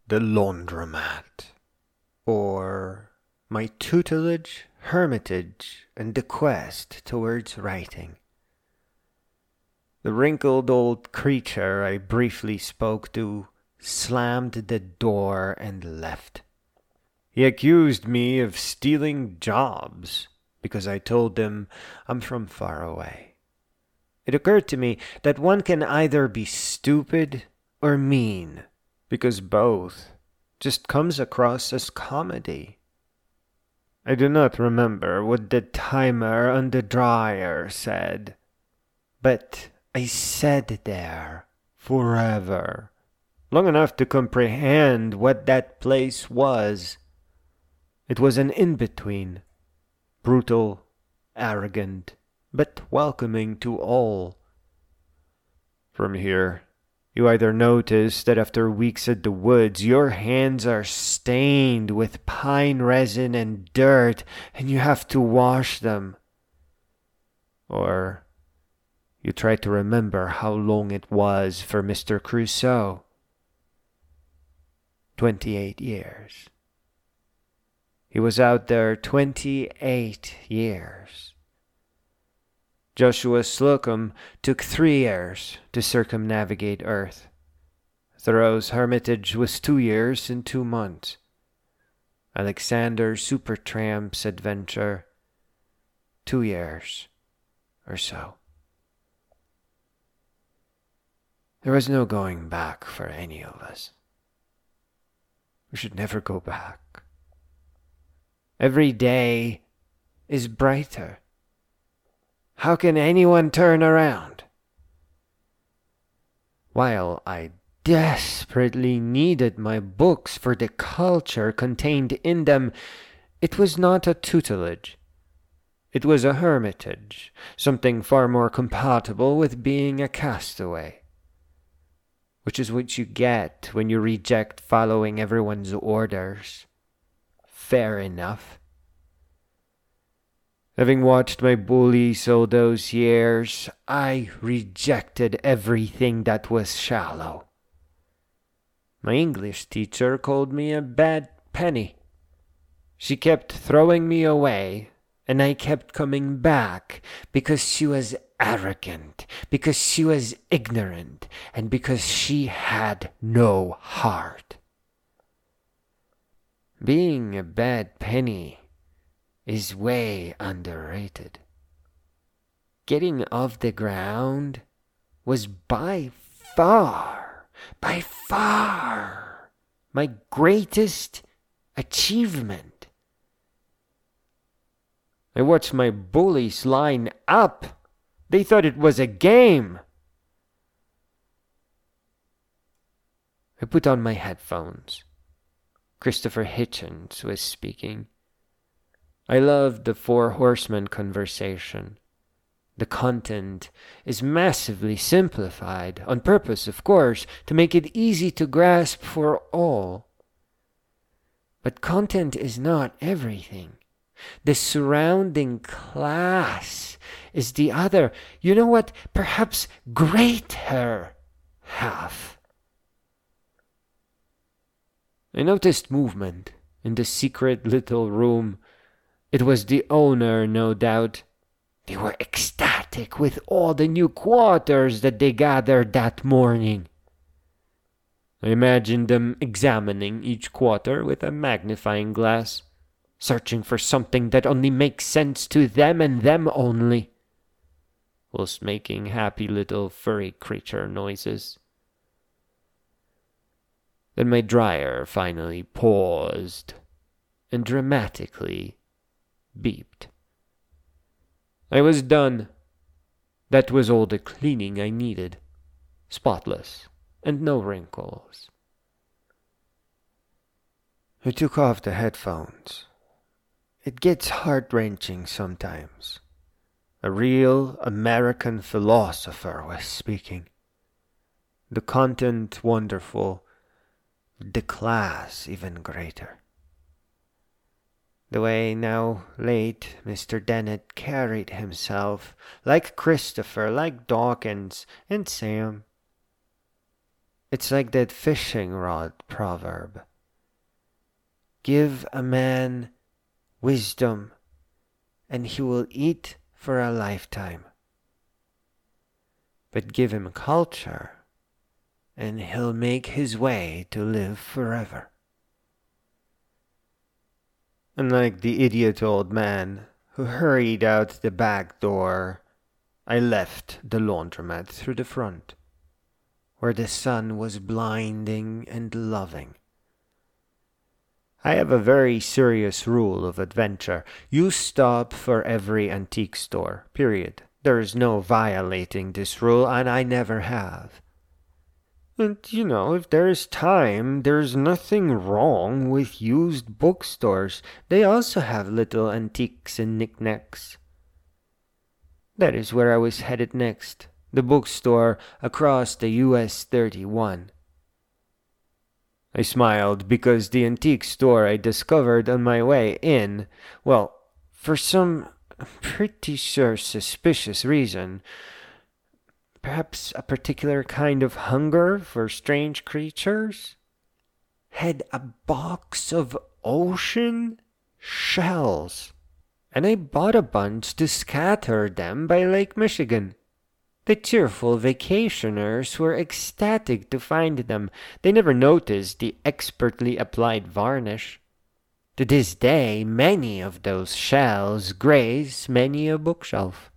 The Laundromat, or My Tutelage, Hermitage, and the Quest Towards Writing. The wrinkled old creature I briefly spoke to slammed the door and left. He accused me of stealing jobs because I told him I'm from far away. It occurred to me that one can either be stupid or mean, because both just comes across as comedy. I do not remember what the timer on the dryer said, but I sat there forever, long enough to comprehend what that place was. It was an in-between, brutal, arrogant, but welcoming to all. From here, you either notice that after weeks at the woods, your hands are stained with pine resin and dirt, and you have to wash them. Or you try to remember how long it was for Mr. Crusoe. 28 years. He was out there 28 years. Joshua Slocum took 3 years to circumnavigate Earth. Thoreau's Hermitage was 2 years and 2 months. Alexander Supertramp's adventure, 2 years or so. There was no going back for any of us. We should never go back. Every day is brighter. How can anyone turn around? While I desperately needed my books for the culture contained in them, it was not a tutelage. It was a hermitage, something far more compatible with being a castaway. Which is what you get when you reject following everyone's orders. Fair enough. Having watched my bullies all those years, I rejected everything that was shallow. My English teacher called me a bad penny. She kept throwing me away, and I kept coming back because she was arrogant, because she was ignorant, and because she had no heart. Being a bad penny is way underrated. Getting off the ground was by far, my greatest achievement. I watched my bullies line up. They thought it was a game. I put on my headphones. Christopher Hitchens was speaking. I loved the Four Horsemen conversation. The content is massively simplified, on purpose, of course, to make it easy to grasp for all. But content is not everything. The surrounding class is the other, you know what, perhaps greater half. I noticed movement in the secret little room. It was the owner, no doubt. They were ecstatic with all the new quarters that they gathered that morning. I imagined them examining each quarter with a magnifying glass, searching for something that only makes sense to them and them only, whilst making happy little furry creature noises. Then my dryer finally paused and dramatically beeped. I was done. That was all the cleaning I needed. Spotless and no wrinkles. I took off the headphones. It gets heart-wrenching sometimes. A real American philosopher was speaking. The content wonderful, the class even greater. The way now late Mr. Dennett carried himself, like Christopher, like Dawkins, and Sam. It's like that fishing rod proverb. Give a man wisdom, and he will eat for a lifetime. But give him culture, and he'll make his way to live forever. Unlike the idiot old man who hurried out the back door, I left the laundromat through the front, where the sun was blinding and loving. I have a very serious rule of adventure. You stop for every antique store, period. There is no violating this rule, and I never have. And, if there is time, there's nothing wrong with used bookstores. They also have little antiques and knickknacks. That is where I was headed next, the bookstore across the US 31. I smiled because the antique store I discovered on my way in, well, for some pretty sure suspicious reason, perhaps a particular kind of hunger for strange creatures, had a box of ocean shells, and I bought a bunch to scatter them by Lake Michigan. The cheerful vacationers were ecstatic to find them. They never noticed the expertly applied varnish. To this day, many of those shells grace many a bookshelf.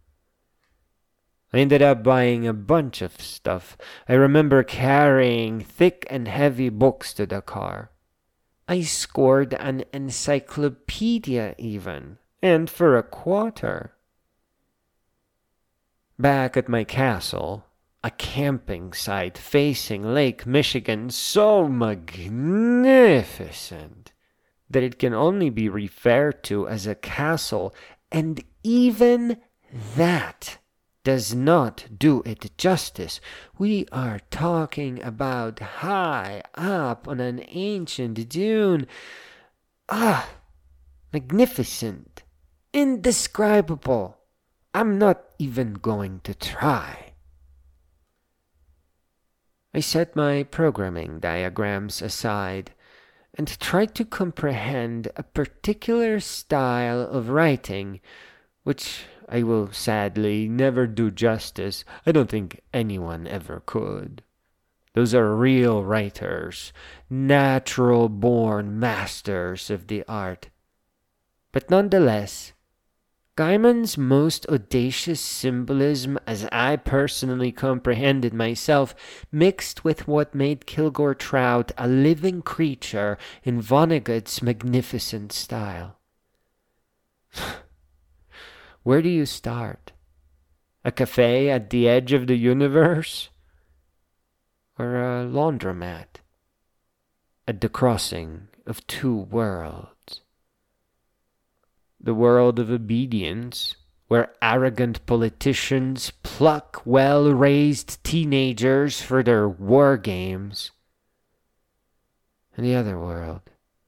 I ended up buying a bunch of stuff. I remember carrying thick and heavy books to the car. I scored an encyclopedia even, and for $1. Back at my castle, a camping site facing Lake Michigan so magnificent that it can only be referred to as a castle, and even that does not do it justice. We are talking about high up on an ancient dune. Magnificent, indescribable. I'm not even going to try. I set my programming diagrams aside and tried to comprehend a particular style of writing, which I will sadly never do justice. I don't think anyone ever could. Those are real writers, natural-born masters of the art. But nonetheless, Gaiman's most audacious symbolism, as I personally comprehended myself, mixed with what made Kilgore Trout a living creature in Vonnegut's magnificent style. Where do you start? A cafe at the edge of the universe? Or a laundromat at the crossing of two worlds? The world of obedience, where arrogant politicians pluck well-raised teenagers for their war games. And the other world,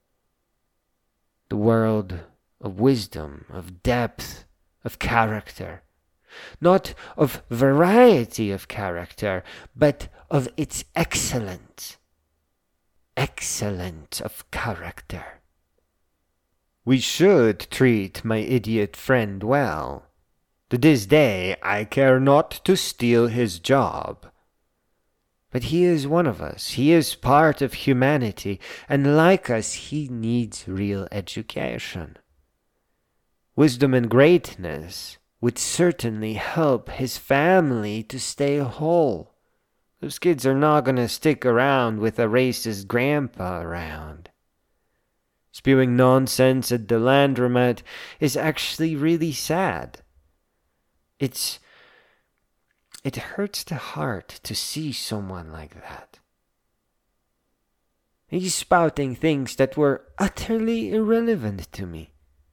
the world of wisdom, of depth, of character. Not of variety of character, but of its excellence. Excellence of character. We should treat my idiot friend well. To this day, I care not to steal his job. But he is one of us. He is part of humanity, and like us, he needs real education. Wisdom and greatness would certainly help his family to stay whole. Those kids are not going to stick around with a racist grandpa around. Spewing nonsense at the laundromat is actually really sad. It hurts the heart to see someone like that. He's spouting things that were utterly irrelevant to me.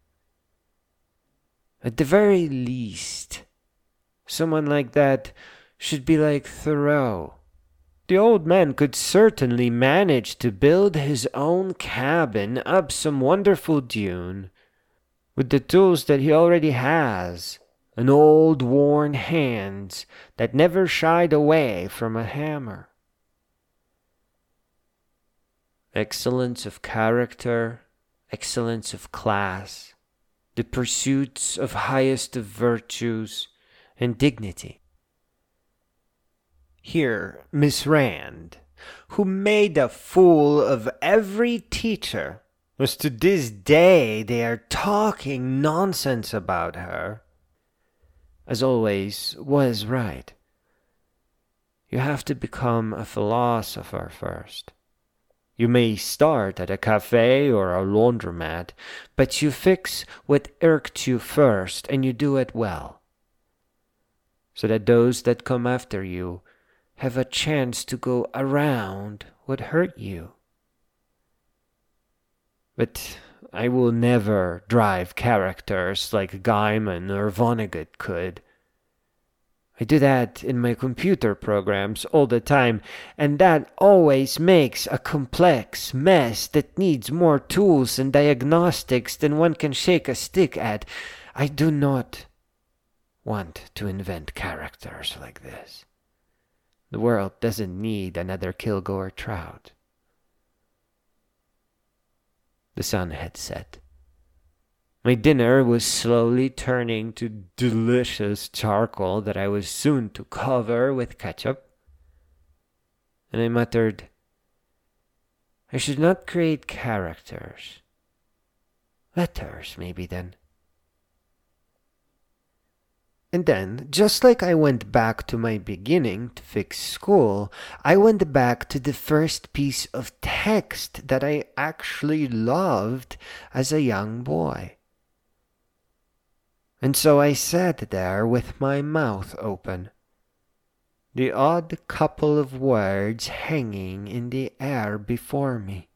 At the very least, someone like that should be like Thoreau. The old man could certainly manage to build his own cabin up some wonderful dune with the tools that he already has, and old worn hands that never shied away from a hammer. excellence of character, excellence of class, the pursuits of highest of virtues, and dignity. Here, Miss Rand, who made a fool of every teacher, as to this day they are talking nonsense about her, as always, was right. You have to become a philosopher first. You may start at a cafe or a laundromat, but you fix what irked you first, and you do it well, so that those that come after you have a chance to go around what hurt you. But I will never drive characters like Gaiman or Vonnegut could. I do that in my computer programs all the time, and that always makes a complex mess that needs more tools and diagnostics than one can shake a stick at. I do not want to invent characters like this. The world doesn't need another Kilgore Trout. The sun had set. My dinner was slowly turning to delicious charcoal that I was soon to cover with ketchup, and I muttered, I should not create characters. Letters, maybe, then. And then, just like I went back to my beginning to fix school, I went back to the first piece of text that I actually loved as a young boy. And so I sat there with my mouth open, the odd couple of words hanging in the air before me.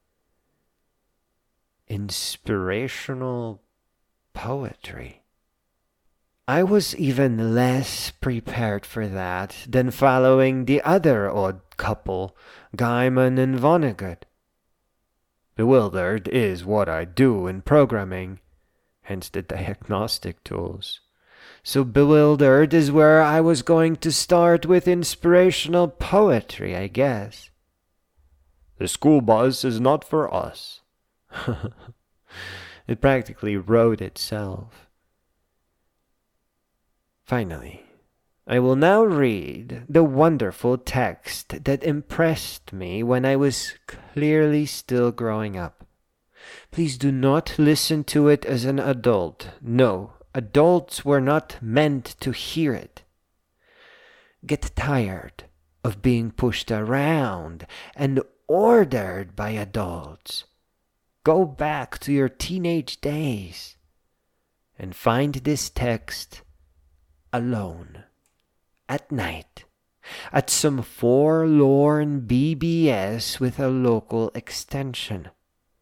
Inspirational poetry. I was even less prepared for that than following the other odd couple, Gaiman and Vonnegut. Bewildered is what I do in programming, hence the diagnostic tools. So bewildered is where I was going to start with inspirational poetry, I guess. The school bus is not for us. It practically wrote itself. Finally, I will now read the wonderful text that impressed me when I was clearly still growing up. Please do not listen to it as an adult. No, adults were not meant to hear it. Get tired of being pushed around and ordered by adults. Go back to your teenage days and find this text alone at night at some forlorn BBS with a local extension.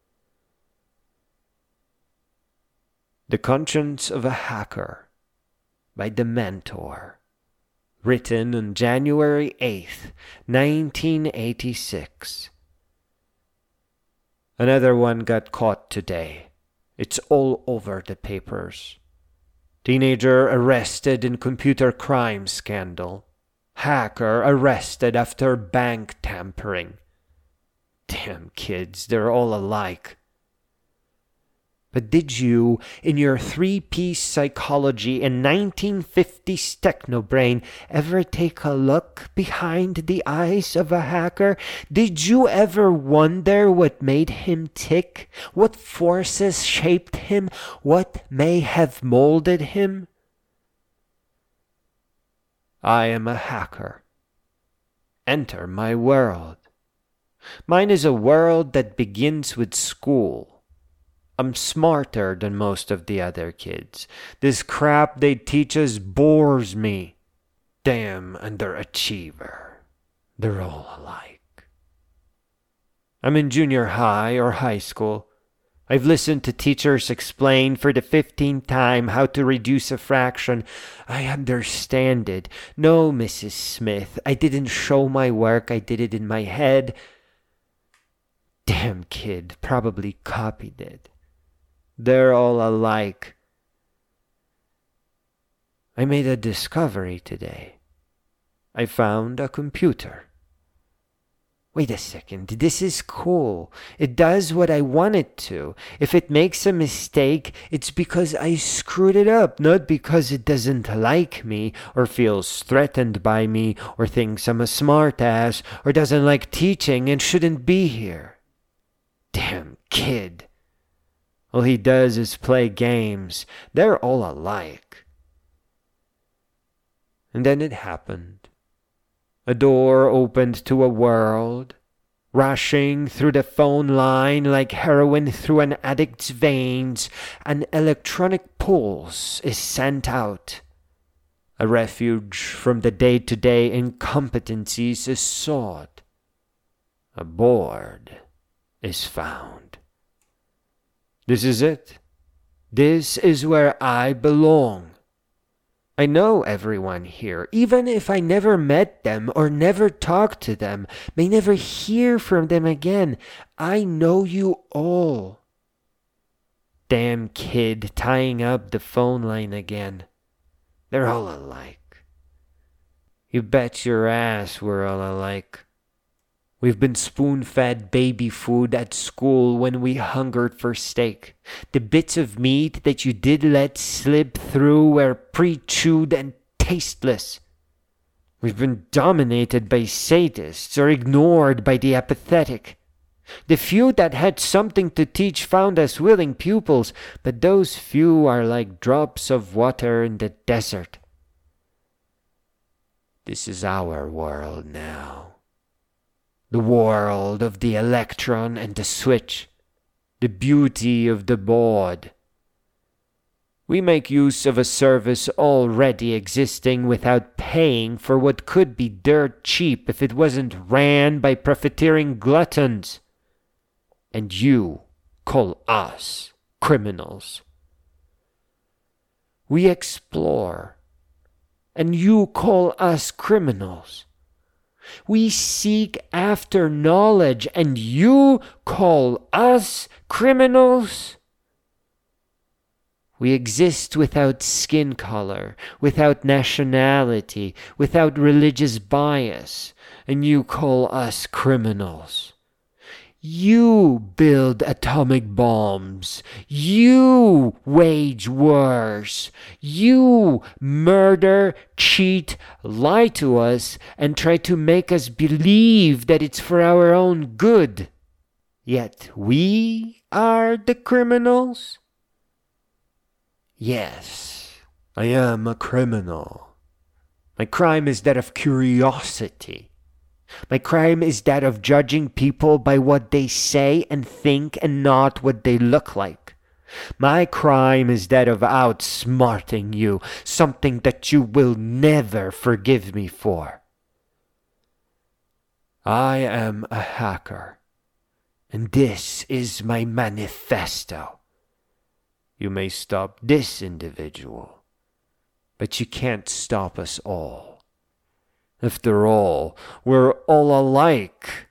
The Conscience of a Hacker by Dementor, written on January 8th, 1986. Another one got caught today. It's all over the papers. Teenager arrested in computer crime scandal. Hacker arrested after bank tampering. Damn kids, they're all alike. But did you, in your three-piece psychology and 1950s technobrain, ever take a look behind the eyes of a hacker? Did you ever wonder what made him tick? What forces shaped him? What may have molded him? I am a hacker. Enter my world. Mine is a world that begins with school. I'm smarter than most of the other kids. This crap they teach us bores me. Damn underachiever. They're all alike. I'm in junior high or high school. I've listened to teachers explain for the 15th time how to reduce a fraction. I understand it. No, Mrs. Smith, I didn't show my work. I did it in my head. Damn kid, probably copied it. They're all alike. I made a discovery today. I found a computer. Wait a second, this is cool. It does what I want it to. If it makes a mistake, it's because I screwed it up, not because it doesn't like me, or feels threatened by me, or thinks I'm a smartass, or doesn't like teaching and shouldn't be here. Damn kid. All he does is play games. They're all alike. And then it happened. A door opened to a world, rushing through the phone line like heroin through an addict's veins. An electronic pulse is sent out. A refuge from the day-to-day incompetencies is sought. A board is found. This is it. This is where I belong. I know everyone here, even if I never met them or never talked to them, may never hear from them again. I know you all. Damn kid tying up the phone line again. They're all alike. You bet your ass we're all alike. We've been spoon-fed baby food at school when we hungered for steak. The bits of meat that you did let slip through were pre-chewed and tasteless. We've been dominated by sadists or ignored by the apathetic. The few that had something to teach found us willing pupils, but those few are like drops of water in the desert. This is our world now. The world of the electron and the switch, the beauty of the board. We make use of a service already existing without paying for what could be dirt cheap if it wasn't ran by profiteering gluttons. And you call us criminals. We explore, and you call us criminals. We seek after knowledge, and you call us criminals? We exist without skin color, without nationality, without religious bias, and you call us criminals. You build atomic bombs. You wage wars. You murder, cheat, lie to us, and try to make us believe that it's for our own good. Yet we are the criminals? Yes, I am a criminal. My crime is that of curiosity. My crime is that of judging people by what they say and think and not what they look like. My crime is that of outsmarting you, something that you will never forgive me for. I am a hacker, and this is my manifesto. You may stop this individual, but you can't stop us all. After all, we're all alike.